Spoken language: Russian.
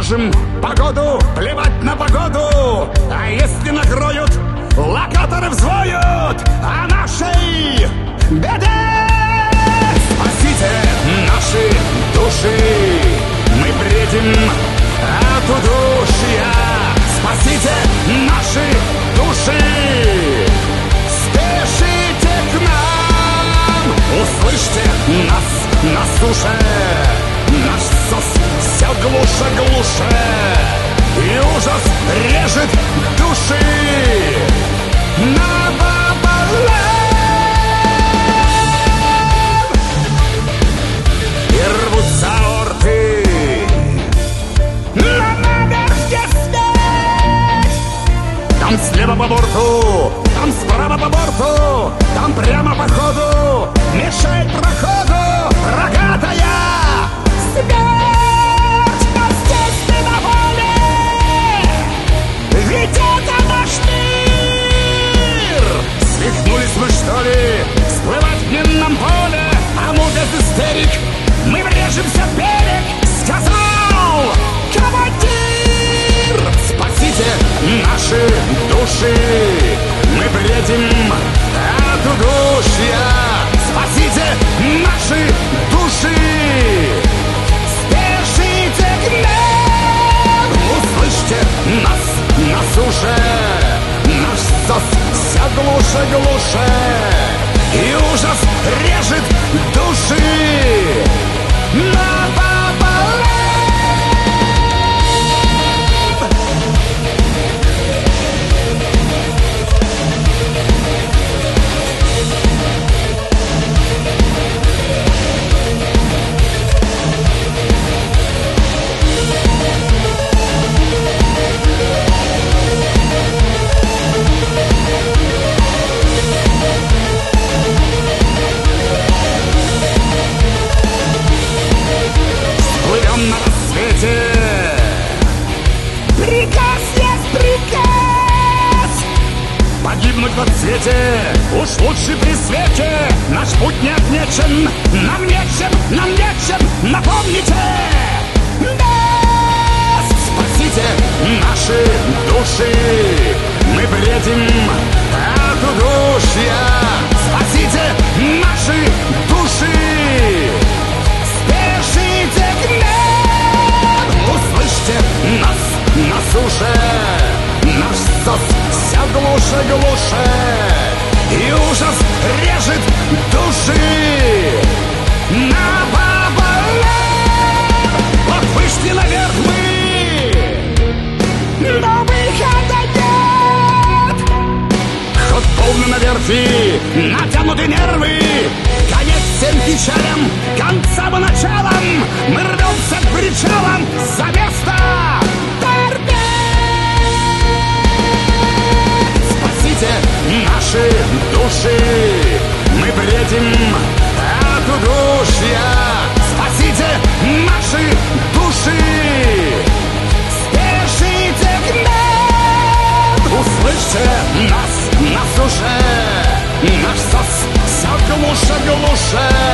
можем погоду, плевать на погоду. А если накроют, локаторы взвоют о нашей беде. Спасите наши души, мы бредим от удушья. Спасите наши души, спешите к нам. Услышьте нас на суше, наш сос все глуше. И ужас режет души напополам. И рвутся орды. Нам надо где спеть. Там слева по борту, там справа по борту, там прямо по ходу мешает проходу рогатая смерть. Но здесь ты на воле, ведь это наш мир. Свихнулись мы, что ли, всплывать в минном поле? А ну без истерик, мы врежемся в берег, сказал командир. Спасите наши души, мы бредим от удушья. Спасите наши души, спешите к нам. Услышьте нас на суше, наш сос все глуше. И ужас режет души напополам. Плывем на рассвете. Приказ есть приказ. Погибнуть во цвете, уж лучше при свете. Наш путь не отмечен, нам нечем, напомните нас. Спасите наши души, мы бредим от удушья. Спасите наши души, спешите к нам. Услышьте нас на суше, наш сос все глуше. И ужас режет души напополам. Вот вышли наверх мы, но выхода нет. Ход полный на верфи, натянуты нервы. Конец всем печалям, конца бы началом. Мы рвемся к причалам за место торпед. Спасите наши души, мы бредим от удушья. Спасите наши души, спешите к нам. Услышьте нас на суше, наш сос все глуше.